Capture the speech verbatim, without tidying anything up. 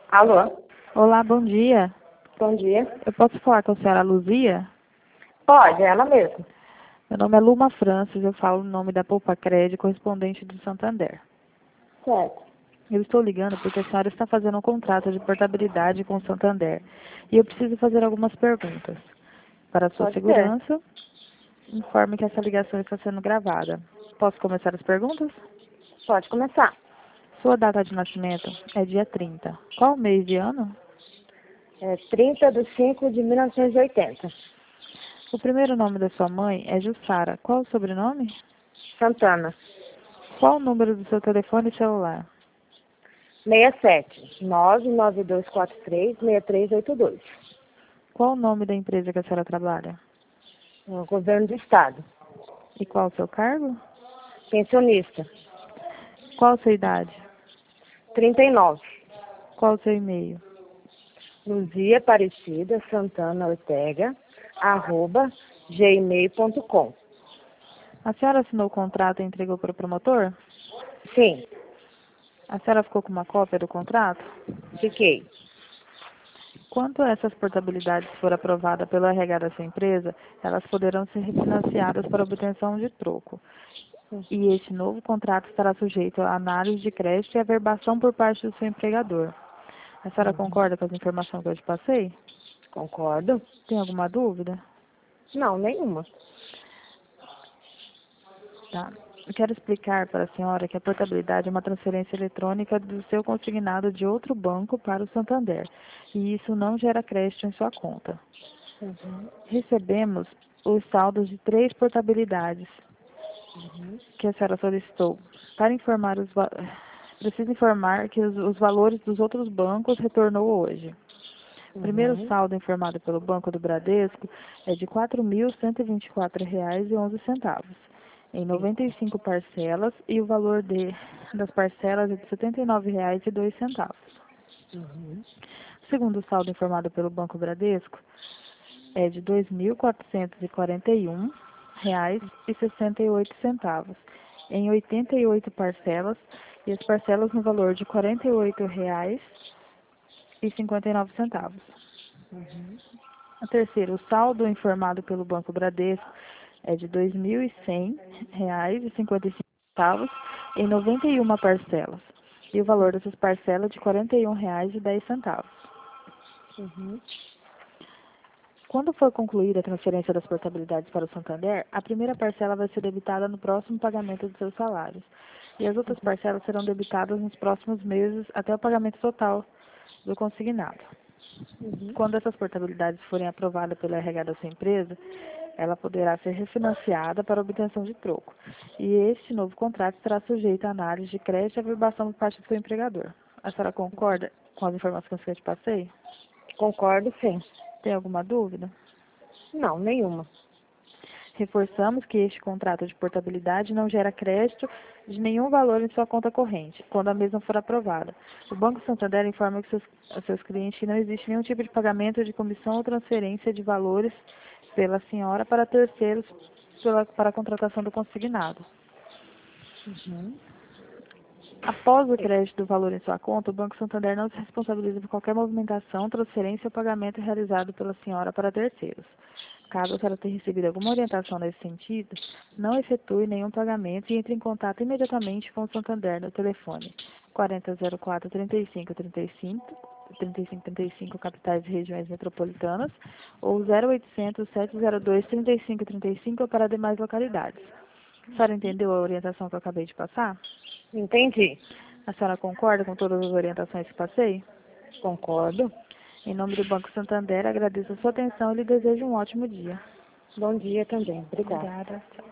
Alô? Olá, bom dia. Bom dia. Eu posso falar com a senhora Luzia? Pode, é ela mesma. Meu nome é Luma Francis, eu falo no nome da Poupa Crédito, correspondente do Santander. Certo. Eu estou ligando porque a senhora está fazendo um contrato de portabilidade com o Santander. E eu preciso fazer algumas perguntas. Para a sua Pode ser. segurança, informe que essa ligação está sendo gravada. Posso começar as perguntas? Pode começar. Sua data de nascimento é dia trinta. Qual mês e ano? É trinta de cinco de mil novecentos e oitenta. O primeiro nome da sua mãe é Jussara. Qual o sobrenome? Santana. Qual o número do seu telefone celular? seis sete nove nove dois quatro três seis três oito dois. Qual o nome da empresa que a senhora trabalha? O governo do estado. E qual o seu cargo? Pensionista. Qual a sua idade? trinta e nove. Qual o seu e-mail? Luzia Aparecida Santana Ortega, arroba gmail ponto com. A senhora assinou o contrato e entregou para o promotor? Sim, A senhora ficou com uma cópia do contrato? fiquei. Quando essas portabilidades forem aprovadas pelo R H da sua empresa, elas poderão ser refinanciadas para obtenção de troco. E este novo contrato estará sujeito à análise de crédito e averbação por parte do seu empregador. A senhora concorda com as informações que eu te passei? Concordo? Tem alguma dúvida? Não, nenhuma. Tá. Eu quero explicar para a senhora que a portabilidade é uma transferência eletrônica do seu consignado de outro banco para o Santander, e isso não gera crédito em sua conta. Uhum. Recebemos os saldos de três portabilidades Uhum. que a senhora solicitou. Para informar os va- Preciso informar que os, os valores dos outros bancos retornou hoje. O primeiro Uhum. saldo informado pelo Banco do Bradesco é de quatro mil cento e vinte e quatro reais e onze centavos, em noventa e cinco parcelas, e o valor de, das parcelas é de setenta e nove reais e dois centavos. Uhum. O segundo saldo informado pelo Banco Bradesco é de dois mil quatrocentos e quarenta e um reais e sessenta e oito centavos, em oitenta e oito parcelas, e as parcelas no valor de quarenta e oito reais e cinquenta e nove centavos. Uhum. A terceira, o saldo informado pelo Banco Bradesco é de dois mil e cem reais e cinquenta e cinco centavos em noventa e uma parcelas, e o valor dessas parcelas é de quarenta e um reais e dez centavos. Uhum. Quando for concluída a transferência das portabilidades para o Santander, a primeira parcela vai ser debitada no próximo pagamento dos seus salários, e as outras parcelas serão debitadas nos próximos meses até o pagamento total do consignado. Uhum. Quando essas portabilidades forem aprovadas pelo R H da sua empresa, ela poderá ser refinanciada para obtenção de troco. E este novo contrato será sujeito à análise de crédito e averbação por parte do seu empregador. A senhora concorda com as informações que eu te passei? Concordo, sim. Tem alguma dúvida? Não, nenhuma. Reforçamos que este contrato de portabilidade não gera crédito de nenhum valor em sua conta corrente, quando a mesma for aprovada. O Banco Santander informa que seus, aos seus clientes que não existe nenhum tipo de pagamento de comissão ou transferência de valores pela senhora para terceiros pela, para a contratação do consignado. Uhum. Após o crédito do valor em sua conta, o Banco Santander não se responsabiliza por qualquer movimentação, transferência ou pagamento realizado pela senhora para terceiros. Caso a senhora tenha recebido alguma orientação nesse sentido, não efetue nenhum pagamento e entre em contato imediatamente com o Santander no telefone quarenta zero quatro trinta e cinco trinta e cinco, trinta e cinco trinta e cinco capitais e regiões metropolitanas ou zero oitocentos sete zero dois trinta e cinco trinta e cinco para demais localidades. A senhora entendeu a orientação que eu acabei de passar? Entendi. A senhora concorda com todas as orientações que passei? Concordo. Em nome do Banco Santander, agradeço a sua atenção e lhe desejo um ótimo dia. Bom dia também. Obrigada. Obrigada. Tchau.